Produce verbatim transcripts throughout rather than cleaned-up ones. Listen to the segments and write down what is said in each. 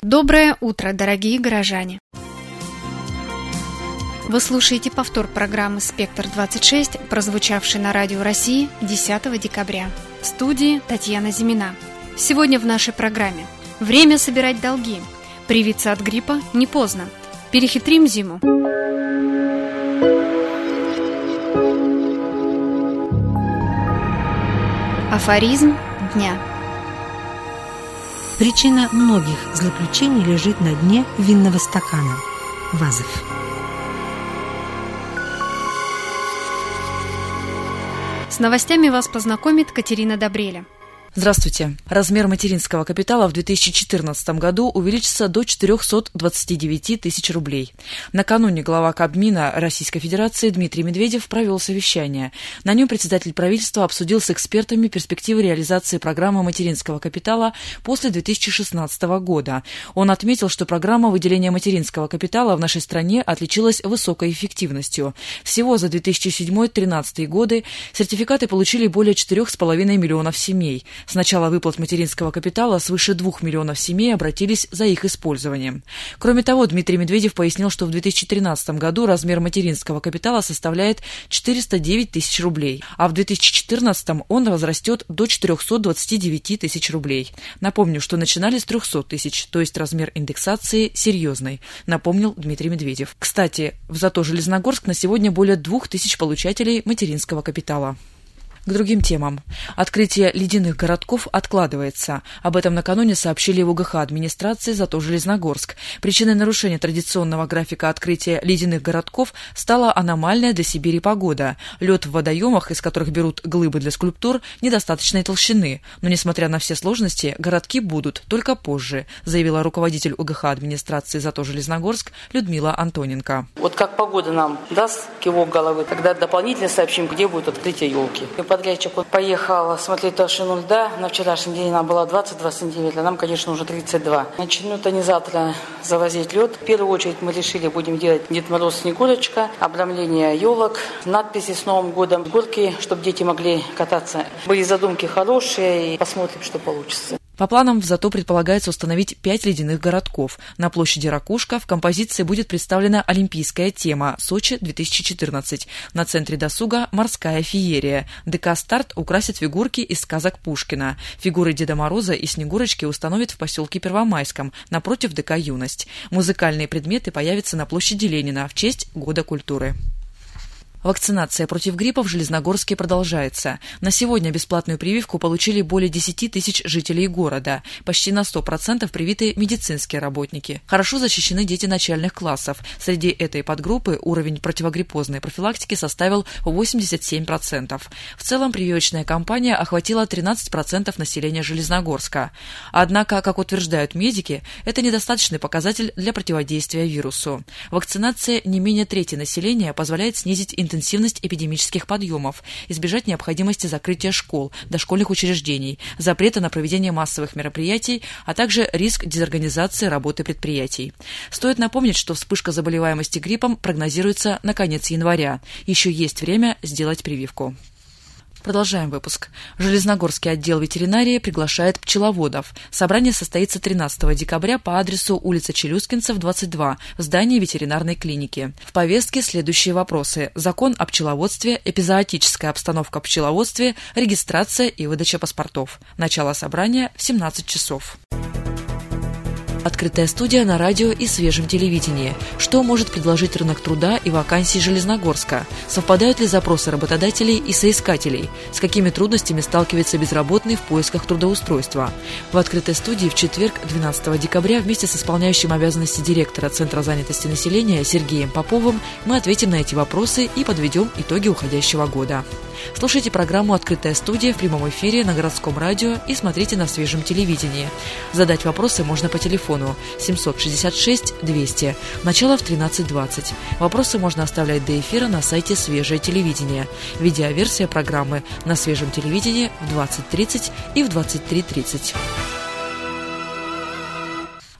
Доброе утро, дорогие горожане! Вы слушаете повтор программы «Спектр двадцать шесть», прозвучавшей на Радио России десятого декабря. В студии Татьяна Зимина. Сегодня в нашей программе: время собирать долги, привиться от гриппа не поздно, перехитрим зиму. Афоризм дня. Причина многих злоключений лежит на дне винного стакана. Вазов. С новостями вас познакомит Катерина Добреля. Здравствуйте. Размер материнского капитала в две тысячи четырнадцатом году увеличится до четыреста двадцать девять тысяч рублей. Накануне глава Кабмина Российской Федерации Дмитрий Медведев провел совещание. На нем председатель правительства обсудил с экспертами перспективы реализации программы материнского капитала после две тысячи шестнадцатого года. Он отметил, что программа выделения материнского капитала в нашей стране отличилась высокой эффективностью. Всего за две тысячи седьмой — две тысячи тринадцатый годы сертификаты получили более четырех с половиной миллионов семей. С начала выплат материнского капитала свыше двух миллионов семей обратились за их использованием. Кроме того, Дмитрий Медведев пояснил, что в две тысячи тринадцатом году размер материнского капитала составляет четыреста девять тысяч рублей, а в две тысячи четырнадцатом он возрастет до четыреста двадцать девять тысяч рублей. Напомню, что начинали с трехсот тысяч, то есть размер индексации серьезный, напомнил Дмитрий Медведев. Кстати, в зато Железногорск на сегодня более двух тысяч получателей материнского капитала. К другим темам. Открытие ледяных городков откладывается. Об этом накануне сообщили в УГХ администрации зато Железногорск. Причиной нарушения традиционного графика открытия ледяных городков стала аномальная для Сибири погода. Лед в водоемах, из которых берут глыбы для скульптур, недостаточной толщины. Но, несмотря на все сложности, городки будут только позже, заявила руководитель УГХ администрации зато Железногорск Людмила Антоненко. Вот как погода нам даст кивок головы, тогда дополнительно сообщим, где будет открытие елки. Подрядчик он поехал смотреть толщину льда. На вчерашний день она была двадцать два сантиметра, нам, конечно, уже тридцать два. Начнут они завтра завозить лед. В первую очередь мы решили, будем делать Дед Мороз, Снегурочка, обрамление елок, надписи с Новым годом, горки, чтобы дети могли кататься. Были задумки хорошие, и посмотрим, что получится. По планам в зато предполагается установить пять ледяных городков. На площади Ракушка в композиции будет представлена олимпийская тема «Сочи-две тысячи четырнадцать». На центре досуга «Морская феерия». ДК «Старт» украсит фигурки из сказок Пушкина. Фигуры Деда Мороза и Снегурочки установят в поселке Первомайском, напротив ДК «Юность». Музыкальные предметы появятся на площади Ленина в честь Года культуры. Вакцинация против гриппа в Железногорске продолжается. На сегодня бесплатную прививку получили более десяти тысяч жителей города. Почти на сто процентов привиты медицинские работники. Хорошо защищены дети начальных классов. Среди этой подгруппы уровень противогриппозной профилактики составил восемьдесят семь процентов. В целом прививочная кампания охватила тринадцать процентов населения Железногорска. Однако, как утверждают медики, это недостаточный показатель для противодействия вирусу. Вакцинация не менее трети населения позволяет снизить интенсивность интенсивность эпидемических подъемов, избежать необходимости закрытия школ, дошкольных учреждений, запрета на проведение массовых мероприятий, а также риск дезорганизации работы предприятий. Стоит напомнить, что вспышка заболеваемости гриппом прогнозируется на конец января. Еще есть время сделать прививку. Продолжаем выпуск. Железногорский отдел ветеринарии приглашает пчеловодов. Собрание состоится тринадцатого декабря по адресу улица Челюскинцев, двадцать два, в здании ветеринарной клиники. В повестке следующие вопросы: закон о пчеловодстве, эпизоотическая обстановка в пчеловодстве, регистрация и выдача паспортов. Начало собрания в семнадцать часов. Открытая студия на радио и свежем телевидении. Что может предложить рынок труда и вакансии Железногорска? Совпадают ли запросы работодателей и соискателей? С какими трудностями сталкивается безработный в поисках трудоустройства? В открытой студии в четверг, двенадцатого декабря, вместе с исполняющим обязанности директора Центра занятости населения Сергеем Поповым мы ответим на эти вопросы и подведем итоги уходящего года. Слушайте программу «Открытая студия» в прямом эфире на городском радио и смотрите на свежем телевидении. Задать вопросы можно по телефону семь шесть шесть двести, начало в тринадцать двадцать. Вопросы можно оставлять до эфира на сайте «Свежее телевидение». Видеоверсия программы на свежем телевидении в двадцать тридцать и в двадцать три тридцать.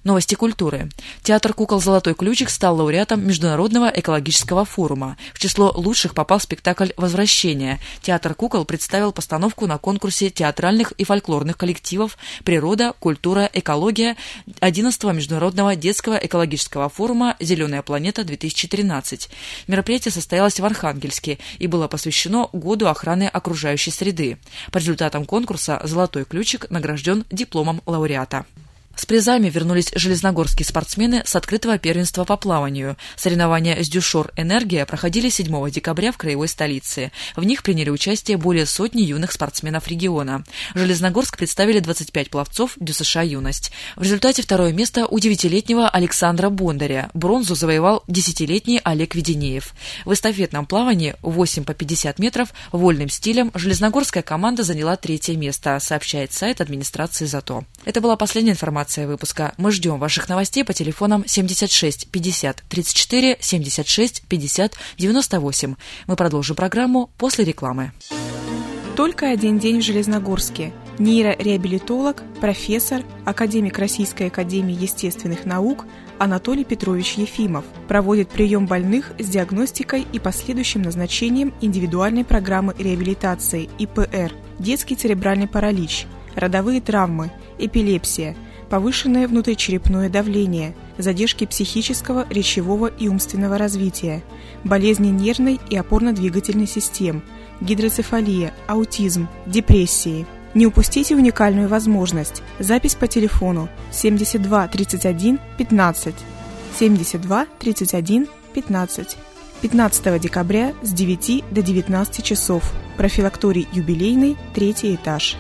Новости культуры. Театр кукол «Золотой ключик» стал лауреатом Международного экологического форума. В число лучших попал спектакль «Возвращение». Театр кукол представил постановку на конкурсе театральных и фольклорных коллективов «Природа, культура, экология» одиннадцатого Международного детского экологического форума «Зеленая планета-две тысячи тринадцать». Мероприятие состоялось в Архангельске и было посвящено Году охраны окружающей среды. По результатам конкурса «Золотой ключик» награжден дипломом лауреата. С призами вернулись железногорские спортсмены с открытого первенства по плаванию. Соревнования с «Дюшор Энергия» проходили седьмого декабря в краевой столице. В них приняли участие более сотни юных спортсменов региона. Железногорск представили двадцать пять пловцов ДЮСШ «Юность». В результате второе место у девятилетнего Александра Бондаря. Бронзу завоевал десятилетний Олег Веденеев. В эстафетном плавании восемь по пятьдесят метров вольным стилем железногорская команда заняла третье место, сообщает сайт администрации ЗАТО. Это была последняя информация выпуска. Мы ждем ваших новостей по телефонам семьдесят шесть пятьдесят тридцать четыре, семьдесят шесть пятьдесят девяносто восемь. Мы продолжим программу после рекламы. Только один день в Железногорске. Нейрореабилитолог, профессор, академик Российской академии естественных наук Анатолий Петрович Ефимов проводит прием больных с диагностикой и последующим назначением индивидуальной программы реабилитации И П Р, детский церебральный паралич, родовые травмы, эпилепсия, повышенное внутричерепное давление, задержки психического, речевого и умственного развития, болезни нервной и опорно-двигательной систем, гидроцефалия, аутизм, депрессии. Не упустите уникальную возможность. Запись по телефону семьдесят два тридцать один пятнадцать, семьдесят два тридцать один пятнадцать. пятнадцатого декабря с девяти до девятнадцати часов. Профилакторий юбилейный, третий этаж.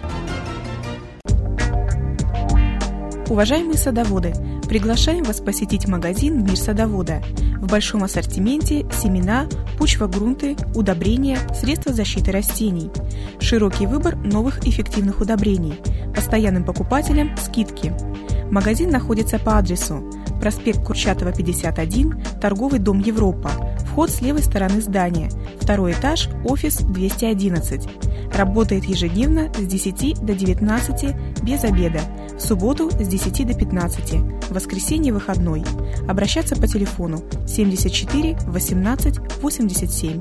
Уважаемые садоводы, приглашаем вас посетить магазин «Мир садовода». В большом ассортименте семена, почвогрунты, удобрения, средства защиты растений. Широкий выбор новых эффективных удобрений. Постоянным покупателям скидки. Магазин находится по адресу: проспект Курчатова, пятьдесят один, торговый дом «Европа». Вход с левой стороны здания. Второй этаж, офис двести одиннадцать. Работает ежедневно с десяти до девятнадцати, без обеда. В субботу с десяти до пятнадцати. В воскресенье выходной. Обращаться по телефону семьдесят четыре восемнадцать восемьдесят семь.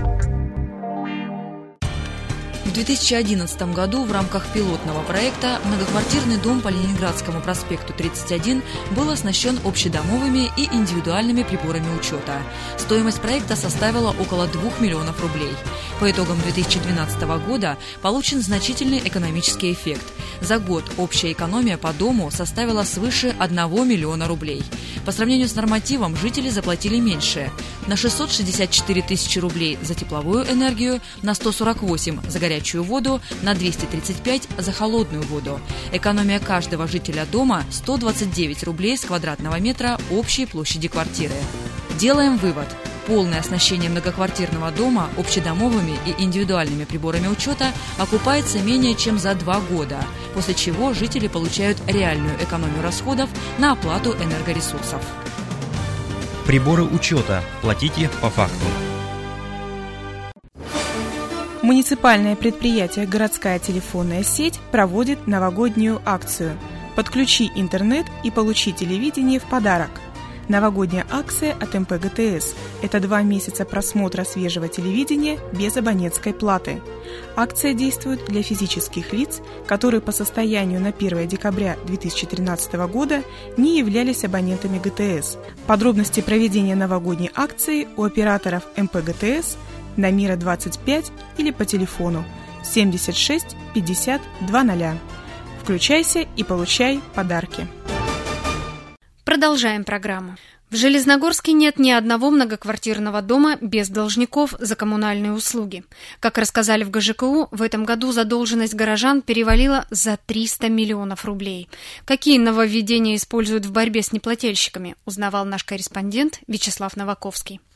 В две тысячи одиннадцатом году в рамках пилотного проекта многоквартирный дом по Ленинградскому проспекту тридцать один был оснащен общедомовыми и индивидуальными приборами учета. Стоимость проекта составила около двух миллионов рублей. По итогам две тысячи двенадцатого года получен значительный экономический эффект. За год общая экономия по дому составила свыше одного миллиона рублей. По сравнению с нормативом жители заплатили меньше – на шестьсот шестьдесят четыре тысячи рублей за тепловую энергию, на сто сорок восемь за горячую воду, на двести тридцать пять за холодную воду. Экономия каждого жителя дома – сто двадцать девять рублей с квадратного метра общей площади квартиры. Делаем вывод. Полное оснащение многоквартирного дома общедомовыми и индивидуальными приборами учета окупается менее чем за два года, после чего жители получают реальную экономию расходов на оплату энергоресурсов. Приборы учета. Платите по факту. Муниципальное предприятие «Городская телефонная сеть» проводит новогоднюю акцию. Подключи интернет и получи телевидение в подарок. Новогодняя акция от эм пэ гэ тэ эс – это два месяца просмотра свежего телевидения без абонентской платы. Акция действует для физических лиц, которые по состоянию на первое декабря две тысячи тринадцатого года не являлись абонентами гэ тэ эс. Подробности проведения новогодней акции у операторов эм пэ гэ тэ эс на Мира двадцать пять или по телефону семьдесят шесть пятьдесят двадцать. Включайся и получай подарки. Продолжаем программу. В Железногорске нет ни одного многоквартирного дома без должников за коммунальные услуги. Как рассказали в гэ жэ ка у, в этом году задолженность горожан перевалила за триста миллионов рублей. Какие нововведения используют в борьбе с неплательщиками, узнавал наш корреспондент Вячеслав Новаковский.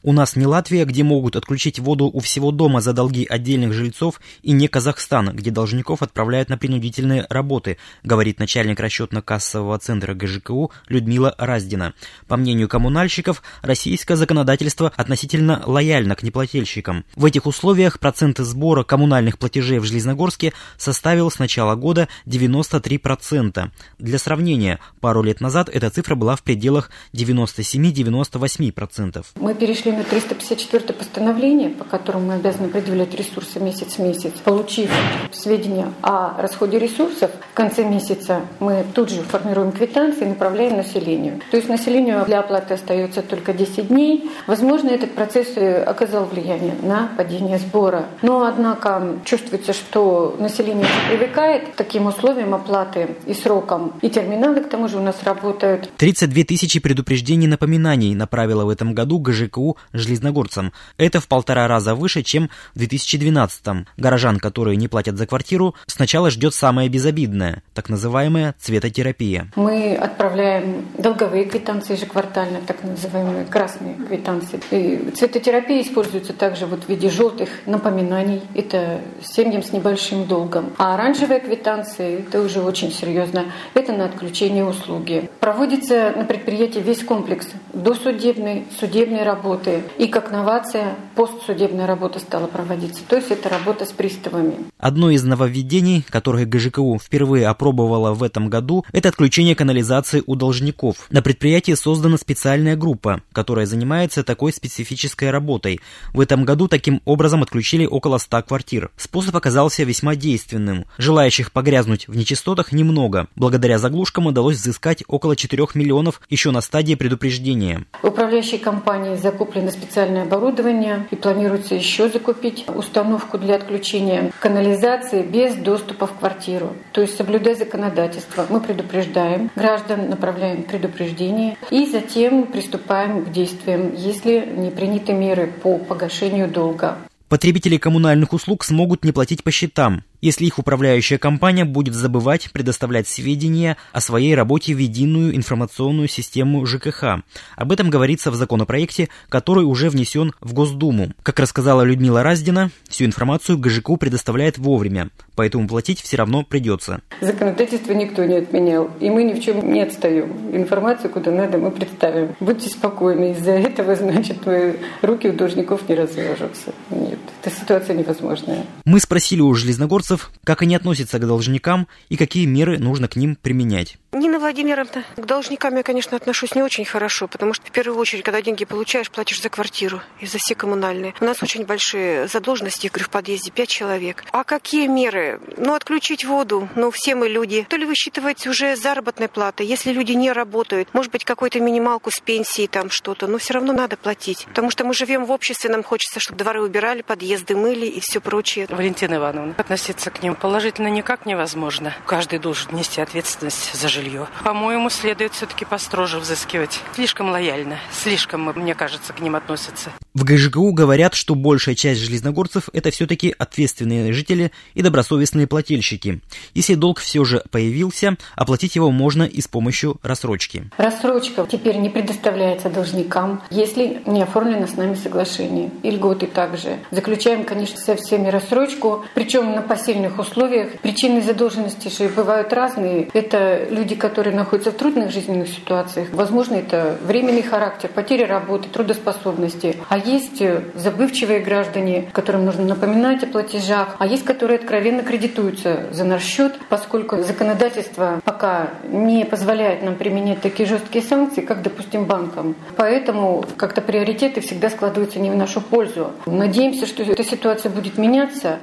У нас не Латвия, где могут отключить воду у всего дома за долги отдельных жильцов, и не Казахстан, где должников отправляют на принудительные работы, говорит начальник расчетно-кассового центра ГЖКУ Людмила Раздина. По мнению коммунальщиков, российское законодательство относительно лояльно к неплательщикам. В этих условиях проценты сбора коммунальных платежей в Железногорске составил с начала года девяносто три процента. Для сравнения, пару лет назад эта цифра была в пределах девяносто семь - девяносто восемь процентов. Мы перешли на триста пятьдесят четвёртое постановление, по которому мы обязаны предъявлять ресурсы месяц в месяц. Получив сведения о расходе ресурсов, в конце месяца мы тут же формируем квитанции и направляем населению. То есть населению для оплаты остается только десять дней. Возможно, этот процесс оказал влияние на падение сбора. Но, однако, чувствуется, что население привыкает к таким условиям оплаты и срокам. И терминалы, к тому же, у нас работают. тридцать две тысячи предупреждений и напоминаний направила в этом году ГЖКУ железногорцам. Это в полтора раза выше, чем в две тысячи двенадцатом. Горожан, которые не платят за квартиру, сначала ждет самое безобидное, так называемая цветотерапия. Мы отправляем долговые квитанции ежеквартально, так называемые красные квитанции. И цветотерапия используется также вот в виде желтых напоминаний. Это семьям с небольшим долгом. А оранжевые квитанции, это уже очень серьезно. Это на отключение услуги. Проводится на предприятии весь комплекс досудебной, судебной работы. И как новация, постсудебная работа стала проводиться. То есть это работа с приставами. Одно из нововведений, которое ГЖКУ впервые опробовала в этом году, это отключение канализации у должников. На предприятии создана специальная группа, которая занимается такой специфической работой. В этом году таким образом отключили около ста квартир. Способ оказался весьма действенным. Желающих погрязнуть в нечистотах немного. Благодаря заглушкам удалось взыскать около четырёх миллионов еще на стадии предупреждения. В управляющей компании закуплено специальное оборудование и планируется еще закупить установку для отключения канализации без доступа в квартиру. То есть, соблюдая законодательство, мы предупреждаем граждан, направляем предупреждение и затем приступаем к действиям, если не приняты меры по погашению долга. Потребители коммунальных услуг смогут не платить по счетам, если их управляющая компания будет забывать предоставлять сведения о своей работе в единую информационную систему ЖКХ. Об этом говорится в законопроекте, который уже внесен в Госдуму. Как рассказала Людмила Раздина, всю информацию ГЖКУ предоставляет вовремя, поэтому платить все равно придется. Законодательство никто не отменял, и мы ни в чем не отстаем. Информацию, куда надо, мы представим. Будьте спокойны, из-за этого, значит, руки у должников не развяжутся. Нет, эта ситуация невозможная. Мы спросили у железногорцев, как они относятся к должникам и какие меры нужно к ним применять. Нина Владимировна, к должникам я, конечно, отношусь не очень хорошо, потому что в первую очередь, когда деньги получаешь, платишь за квартиру и за все коммунальные. У нас очень большие задолженности, я говорю, в подъезде пять человек. А какие меры? Ну, отключить воду, ну, все мы люди. То ли высчитывать уже заработной платой, если люди не работают, может быть, какую-то минималку с пенсии, там что-то, но все равно надо платить, потому что мы живем в обществе, нам хочется, чтобы дворы убирали, подъезды мыли и все прочее. Валентина Ивановна, относиться к ним положительно никак невозможно. Каждый должен нести ответственность за жилье. По-моему, следует все-таки построже взыскивать. Слишком лояльно, слишком, мне кажется, к ним относятся. В ГЖКУ говорят, что большая часть железногорцев – это все-таки ответственные жители и добросовестные плательщики. Если долг все же появился, оплатить его можно и с помощью рассрочки. Рассрочка теперь не предоставляется должникам, если не оформлено с нами соглашение. И льготы также. Заключаем, конечно, со всеми рассрочку, причем на посильных условиях. Причины задолженности же бывают разные. Это люди, которые находятся в трудных жизненных ситуациях. Возможно, это временный характер, потеря работы, трудоспособности. А есть забывчивые граждане, которым нужно напоминать о платежах, а есть, которые откровенно кредитуются за наш счет, поскольку законодательство пока не позволяет нам применять такие жесткие санкции, как, допустим, банкам. Поэтому как-то приоритеты всегда складываются не в нашу пользу. Надеемся, что эта ситуация будет меняться.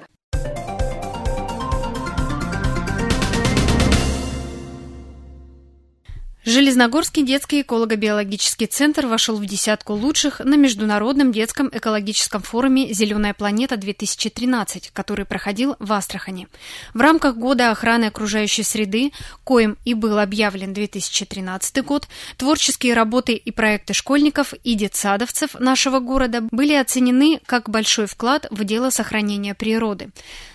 Железногорский детский эколого-биологический центр вошел в десятку лучших на Международном детском экологическом форуме «Зеленая планета-две тысячи тринадцать», который проходил в Астрахани. В рамках Года охраны окружающей среды, коим и был объявлен две тысячи тринадцатый год, творческие работы и проекты школьников и детсадовцев нашего города были оценены как большой вклад в дело сохранения природы.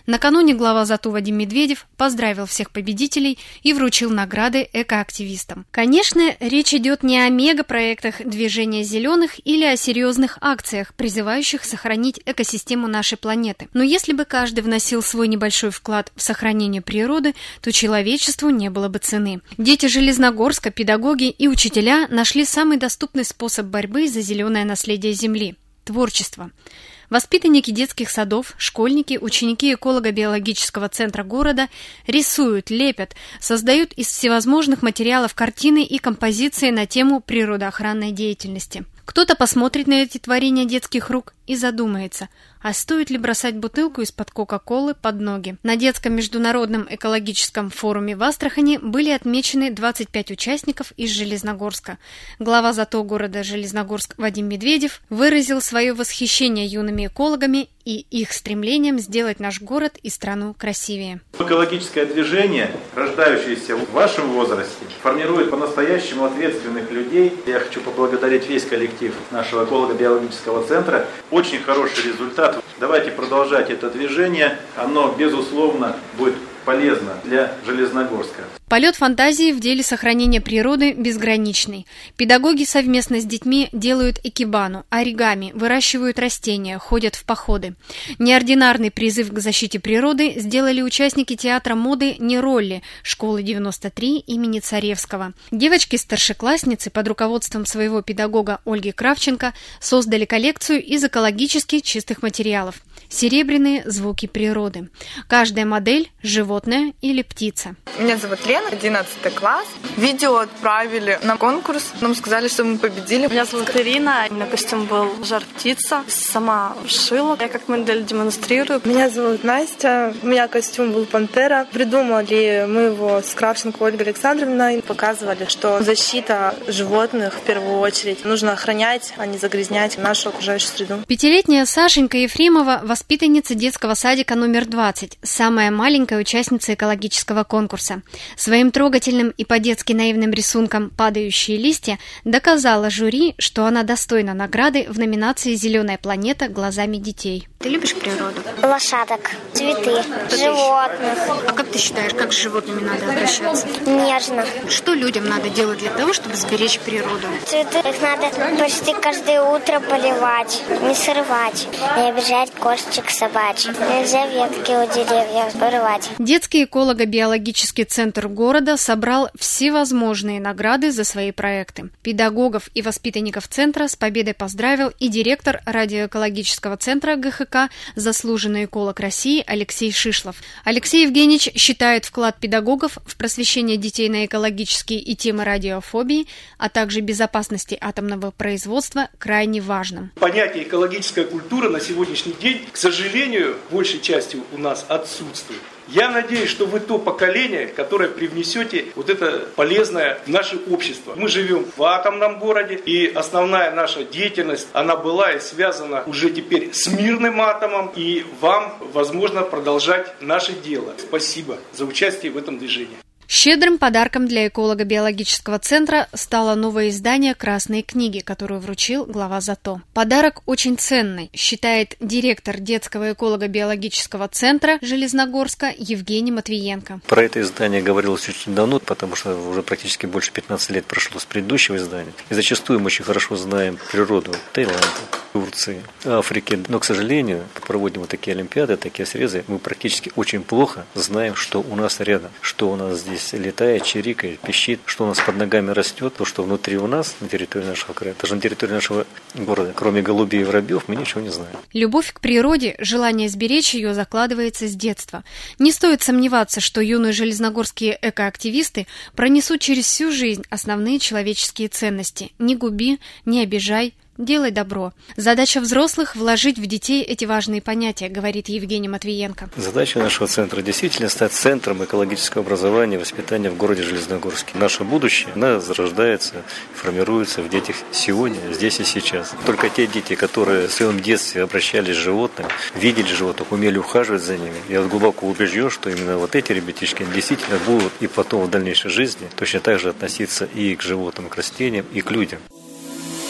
Накануне глава ЗАТО Вадим Медведев поздравил всех победителей и вручил награды экоактивистам. Конечно, речь идет не о мегапроектах движения зеленых или о серьезных акциях, призывающих сохранить экосистему нашей планеты. Но если бы каждый вносил свой небольшой вклад в сохранение природы, то человечеству не было бы цены. Дети Железногорска, педагоги и учителя нашли самый доступный способ борьбы за зеленое наследие Земли – творчество. Воспитанники детских садов, школьники, ученики эколого-биологического центра города рисуют, лепят, создают из всевозможных материалов картины и композиции на тему природоохранной деятельности. Кто-то посмотрит на эти творения детских рук и задумается, а стоит ли бросать бутылку из-под Кока-Колы под ноги. На детском международном экологическом форуме в Астрахани были отмечены двадцать пять участников из Железногорска. Глава ЗАТО города Железногорск Вадим Медведев выразил свое восхищение юными экологами и их стремлением сделать наш город и страну красивее. Экологическое движение, рождающееся в вашем возрасте, формирует по-настоящему ответственных людей. Я хочу поблагодарить весь коллектив нашего эколого-биологического центра. Очень хороший результат. Давайте продолжать это движение. Оно, безусловно, будет полезно для Железногорска. Полет фантазии в деле сохранения природы безграничный. Педагоги совместно с детьми делают экибану, оригами, выращивают растения, ходят в походы. Неординарный призыв к защите природы сделали участники театра моды «Неролли» школы девяносто три имени Царевского. Девочки-старшеклассницы под руководством своего педагога Ольги Кравченко создали коллекцию из экологически чистых материалов. Серебряные звуки природы. Каждая модель – животное или птица. Меня зовут Лена, одиннадцатый класс. Видео отправили на конкурс. Нам сказали, что мы победили. Меня зовут Ирина. У меня костюм был жар-птица. Сама шила. Я как модель демонстрирую. Меня зовут Настя. У меня костюм был пантера. Придумали мы его с Кравченко Ольгой Александровной. Показывали, что защита животных в первую очередь нужно охранять, а не загрязнять нашу окружающую среду. Пятилетняя Сашенька Ефремова – воспитанница детского садика номер двадцать, самая маленькая участница экологического конкурса. Своим трогательным и по-детски наивным рисунком «Падающие листья» доказала жюри, что она достойна награды в номинации «Зеленая планета глазами детей». Ты любишь природу? Лошадок, цветы, животных. А как ты считаешь, как с животными надо обращаться? Нежно. Что людям надо делать для того, чтобы сберечь природу? Цветы их надо почти каждое утро поливать, не срывать, не обижать кошечек собачек. Нельзя ветки у деревьев вырывать. Детский эколого-биологический центр города собрал всевозможные награды за свои проекты. Педагогов и воспитанников центра с победой поздравил и директор радиоэкологического центра ГХК, заслуженный эколог России Алексей Шишлов. Алексей Евгеньевич считает вклад педагогов в просвещение детей на экологические и темы радиофобии, а также безопасности атомного производства крайне важным. Понятие экологическая культура на сегодняшний день, к сожалению, большей частью у нас отсутствует. Я надеюсь, что вы то поколение, которое привнесете вот это полезное в наше общество. Мы живем в атомном городе, и основная наша деятельность, она была и связана уже теперь с мирным атомом, и вам, возможно, продолжать наше дело. Спасибо за участие в этом движении. Щедрым подарком для эколого-биологического центра стало новое издание «Красной книги», которую вручил глава ЗАТО. Подарок очень ценный, считает директор детского эколого-биологического центра Железногорска Евгений Матвиенко. Про это издание говорилось очень давно, потому что уже практически больше пятнадцати лет прошло с предыдущего издания. И зачастую мы очень хорошо знаем природу Таиланда, Турции, Африки. Но, к сожалению, проводим вот такие олимпиады, такие срезы, мы практически очень плохо знаем, что у нас рядом, что у нас здесь летает, чирикает, пищит, что у нас под ногами растет, то, что внутри у нас, на территории нашего края, даже на территории нашего города, кроме голубей и воробьев, мы ничего не знаем. Любовь к природе, желание сберечь ее закладывается с детства. Не стоит сомневаться, что юные железногорские экоактивисты пронесут через всю жизнь основные человеческие ценности. Не губи, не обижай, делай добро. Задача взрослых – вложить в детей эти важные понятия, говорит Евгений Матвиенко. Задача нашего центра действительно стать центром экологического образования и воспитания в городе Железногорске. Наше будущее, оно зарождается, формируется в детях сегодня, здесь и сейчас. Только те дети, которые в своем детстве обращались с животными, видели животных, умели ухаживать за ними, я глубоко убежден, что именно вот эти ребятишки действительно будут и потом в дальнейшей жизни точно так же относиться и к животным, к растениям, и к людям.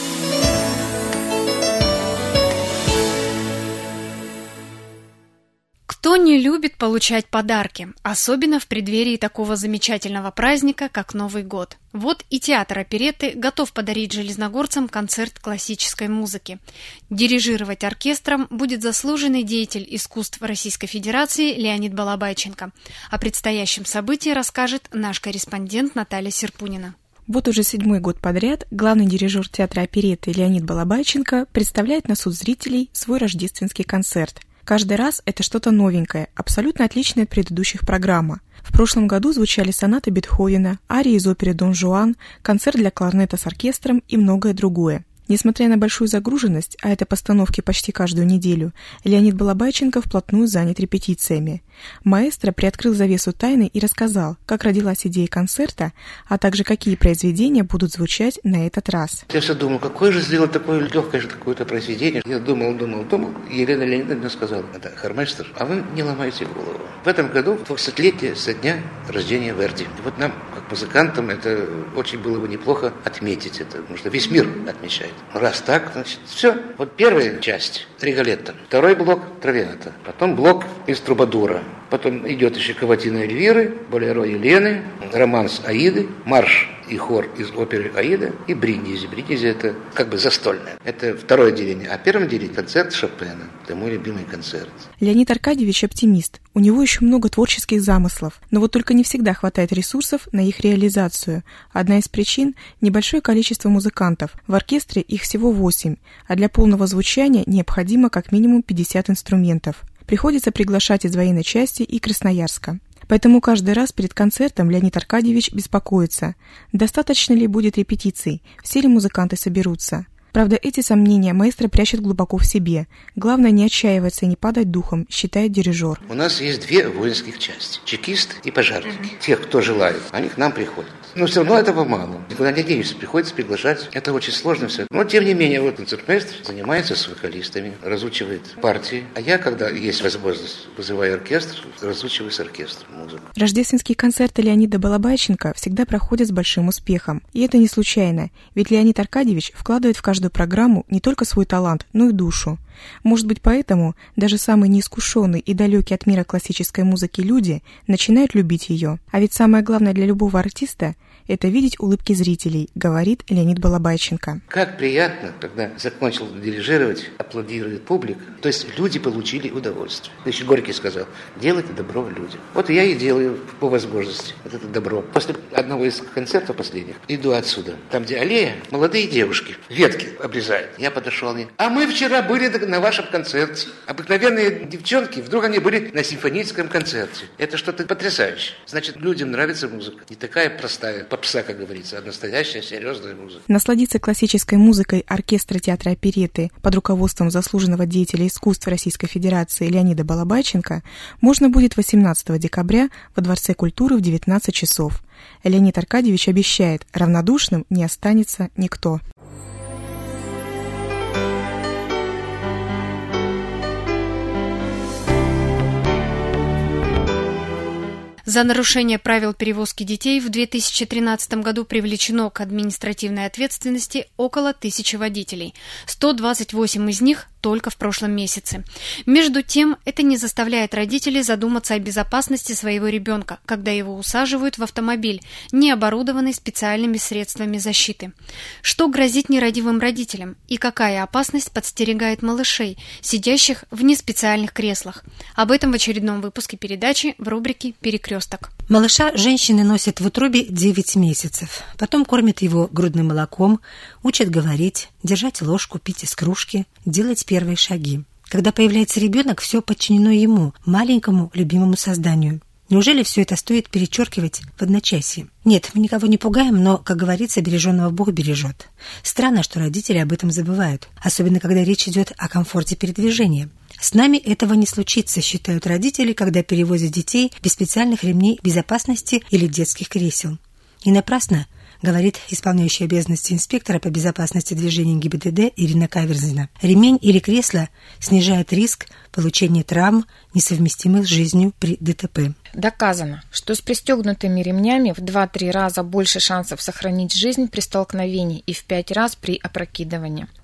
Кто не любит получать подарки, особенно в преддверии такого замечательного праздника, как Новый год? Вот и театр оперетты готов подарить железногорцам концерт классической музыки. Дирижировать оркестром будет заслуженный деятель искусств Российской Федерации Леонид Балабайченко. О предстоящем событии расскажет наш корреспондент Наталья Серпунина. Вот уже седьмой год подряд главный дирижер театра оперетты Леонид Балабайченко представляет на суд зрителей свой рождественский концерт. Каждый раз это что-то новенькое, абсолютно отличное от предыдущих программ. В прошлом году звучали сонаты Бетховена, арии из оперы «Дон Жуан», концерт для кларнета с оркестром и многое другое. Несмотря на большую загруженность, а это постановки почти каждую неделю, Леонид Балабайченко вплотную занят репетициями. Маэстро приоткрыл завесу тайны и рассказал, как родилась идея концерта, а также какие произведения будут звучать на этот раз. Я все думал, какое же сделать такое легкое же какое-то произведение. Я думал, думал, думал. И Елена Леонидовна сказала: это хормейстер, а вы не ломайте голову. В этом году двухсотлетие со дня рождения Верди. И вот нам, как музыкантам, это очень было бы неплохо отметить это, потому что весь мир отмечает. Раз так, значит, все. Вот первая часть — Риголетто, второй блок — Травиата, потом блок из Трубадура, потом идет еще Каватина Эльвиры, Болеро Елены, романс Аиды, марш и хор из оперы Аида и Бриндизи. Бриндизи — это как бы застольное. Это второе отделение. А первое отделение — концерт Шопена. Это мой любимый концерт. Леонид Аркадьевич оптимист. У него еще много творческих замыслов, но вот только не всегда хватает ресурсов на их реализацию. Одна из причин – небольшое количество музыкантов. В оркестре их всего восемь, а для полного звучания необходимо как минимум пятьдесят инструментов. Приходится приглашать из военной части и Красноярска. Поэтому каждый раз перед концертом Леонид Аркадьевич беспокоится, достаточно ли будет репетиций, все ли музыканты соберутся. Правда, эти сомнения маэстро прячет глубоко в себе. Главное не отчаиваться и не падать духом, считает дирижер. У нас есть две воинских части – чекисты и пожарники. Тех, кто желает, они к нам приходят. Но все равно этого мало. Никуда не денешься, приходится приглашать. Это очень сложно все. Но, тем не менее, вот концертмейстер занимается с вокалистами, разучивает партии. А я, когда есть возможность, вызываю оркестр, разучиваю с оркестром музыку. Рождественские концерты Леонида Балабайченко всегда проходят с большим успехом. И это не случайно, ведь Леонид Аркадьевич вкладывает в каждую программу не только свой талант, но и душу. Может быть, поэтому даже самые неискушенные и далекие от мира классической музыки люди начинают любить ее. А ведь самое главное для любого артиста – это видеть улыбки зрителей, говорит Леонид Балабайченко. Как приятно, когда закончил дирижировать, аплодирует публика. То есть люди получили удовольствие. Еще Горький сказал: делайте добро людям. Вот я и делаю по возможности вот это добро. После одного из концертов последних иду отсюда, там где аллея, молодые девушки ветки обрезают. Я подошел к ним: а мы вчера были на вашем концерте. Обыкновенные девчонки, вдруг они были на симфоническом концерте. Это что-то потрясающее. Значит, людям нравится музыка. Не такая простая попса, как говорится, а настоящая серьезная музыка. Насладиться классической музыкой оркестра театра оперетты под руководством заслуженного деятеля искусств Российской Федерации Леонида Балабайченко можно будет восемнадцатого декабря во Дворце культуры в девятнадцать часов. Леонид Аркадьевич обещает, равнодушным не останется никто. За нарушение правил перевозки детей в две тысячи тринадцатом году привлечено к административной ответственности около тысячи водителей. сто двадцать восемь из них только в прошлом месяце. Между тем, это не заставляет родителей задуматься о безопасности своего ребенка, когда его усаживают в автомобиль, не оборудованный специальными средствами защиты. Что грозит нерадивым родителям и какая опасность подстерегает малышей, сидящих в неспециальных креслах? Об этом в очередном выпуске передачи в рубрике «Перекресток». Малыша женщины носят в утробе девять месяцев. Потом кормят его грудным молоком, учат говорить, держать ложку, пить из кружки, делать первые шаги. Когда появляется ребенок, все подчинено ему, маленькому любимому созданию. Неужели все это стоит перечеркивать в одночасье? Нет, мы никого не пугаем, но, как говорится, береженного Бог бережет. Странно, что родители об этом забывают, особенно когда речь идет о комфорте передвижения. С нами этого не случится, считают родители, когда перевозят детей без специальных ремней безопасности или детских кресел. И напрасно, говорит исполняющая обязанности инспектора по безопасности движения ГИБДД Ирина Каверзина. Ремень или кресло снижает риск получения травм, несовместимых с жизнью при ДТП. Доказано, что с пристегнутыми ремнями в два-три раза больше шансов сохранить жизнь при столкновении и в пять раз при опрокидывании.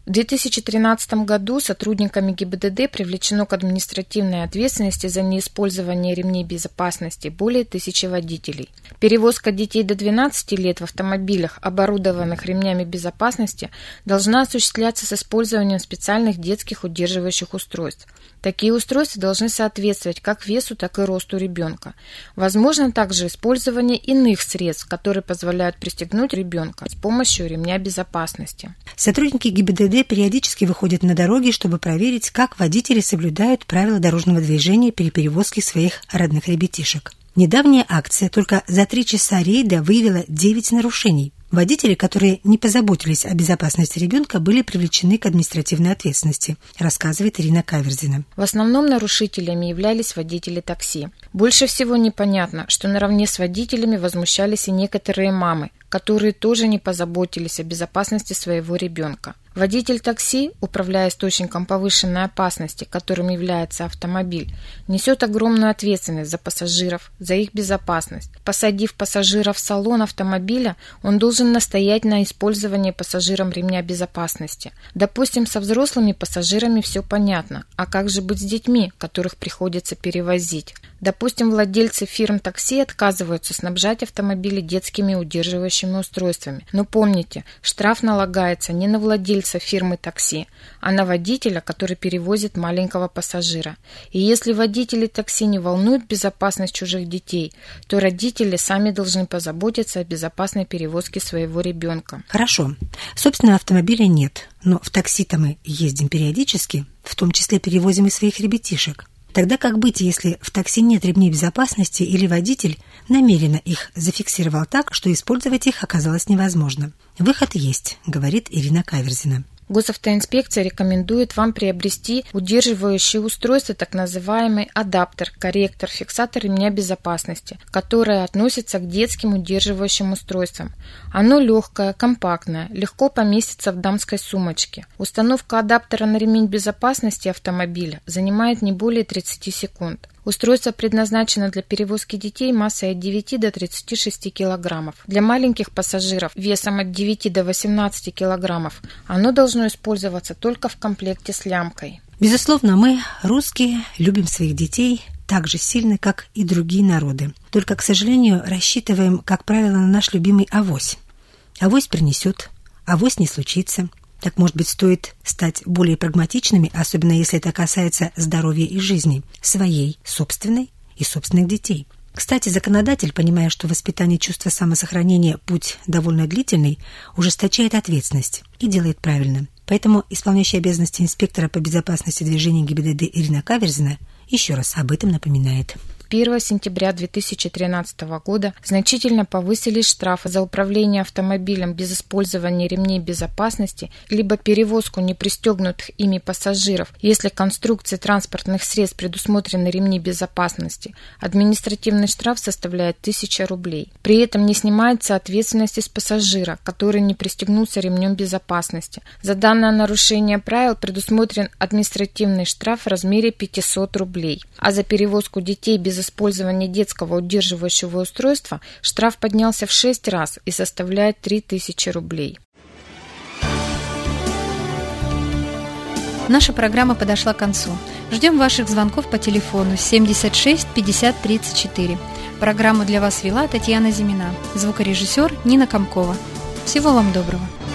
В две тысячи тринадцатом году сотрудниками ГИБДД привлечено к административной ответственности за неиспользование ремней безопасности более тысячи водителей. Перевозка детей до двенадцати лет в автомобилях, оборудованных ремнями безопасности, должна осуществляться с использованием специальных детских удерживающих устройств. Такие устройства должны соответствовать как весу, так и росту ребенка. Возможно также использование иных средств, которые позволяют пристегнуть ребенка с помощью ремня безопасности. Сотрудники ГИБДД периодически выходят на дороги, чтобы проверить, как водители соблюдают правила дорожного движения при перевозке своих родных ребятишек. Недавняя акция только за три часа рейда выявила девять нарушений. Водители, которые не позаботились о безопасности ребенка, были привлечены к административной ответственности, рассказывает Ирина Каверзина. В основном нарушителями являлись водители такси. Больше всего непонятно, что наравне с водителями возмущались и некоторые мамы, которые тоже не позаботились о безопасности своего ребенка. Водитель такси, управляя источником повышенной опасности, которым является автомобиль, несет огромную ответственность за пассажиров, за их безопасность. Посадив пассажира в салон автомобиля, он должен настоять на использовании пассажиром ремня безопасности. Допустим, со взрослыми пассажирами все понятно, а как же быть с детьми, которых приходится перевозить? Допустим, владельцы фирм такси отказываются снабжать автомобили детскими удерживающими устройствами. Но помните, штраф налагается не на владельца фирмы такси, а на водителя, который перевозит маленького пассажира. И если водители такси не волнуют безопасность чужих детей, то родители сами должны позаботиться о безопасной перевозке своего ребенка. Хорошо. Собственно, автомобиля нет, но в такси-то мы ездим периодически, в том числе перевозим и своих ребятишек. Тогда как быть, если в такси нет ремней безопасности или водитель намеренно их зафиксировал так, что использовать их оказалось невозможно? Выход есть, говорит Ирина Каверзина. Госавтоинспекция рекомендует вам приобрести удерживающее устройство, так называемый адаптер, корректор, фиксатор ремня безопасности, которое относится к детским удерживающим устройствам. Оно легкое, компактное, легко поместится в дамской сумочке. Установка адаптера на ремень безопасности автомобиля занимает не более тридцати секунд. Устройство предназначено для перевозки детей массой от девяти до тридцати шести килограммов. Для маленьких пассажиров весом от девяти до восемнадцати килограммов оно должно использоваться только в комплекте с лямкой. Безусловно, мы, русские, любим своих детей так же сильно, как и другие народы. Только, к сожалению, рассчитываем, как правило, на наш любимый авось. Авось принесет, авось не случится. Так, может быть, стоит стать более прагматичными, особенно если это касается здоровья и жизни, своей, собственной и собственных детей. Кстати, законодатель, понимая, что воспитание чувства самосохранения – путь довольно длительный, ужесточает ответственность и делает правильно. Поэтому исполняющая обязанности инспектора по безопасности движения ГИБДД Ирина Каверзина еще раз об этом напоминает. первого сентября две тысячи тринадцатого года значительно повысились штрафы за управление автомобилем без использования ремней безопасности либо перевозку непристегнутых ими пассажиров, если конструкции транспортных средств предусмотрены ремни безопасности. Административный штраф составляет тысяча рублей. При этом не снимается ответственность с пассажира, который не пристегнулся ремнем безопасности. За данное нарушение правил предусмотрен административный штраф в размере пятьсот рублей, а за перевозку детей без использования детского удерживающего устройства штраф поднялся в шесть раз и составляет три тысячи рублей. Наша программа подошла к концу. Ждем ваших звонков по телефону семьдесят шесть пятьдесят тридцать четыре. Программу для вас вела Татьяна Зимина, звукорежиссер Нина Комкова. Всего вам доброго.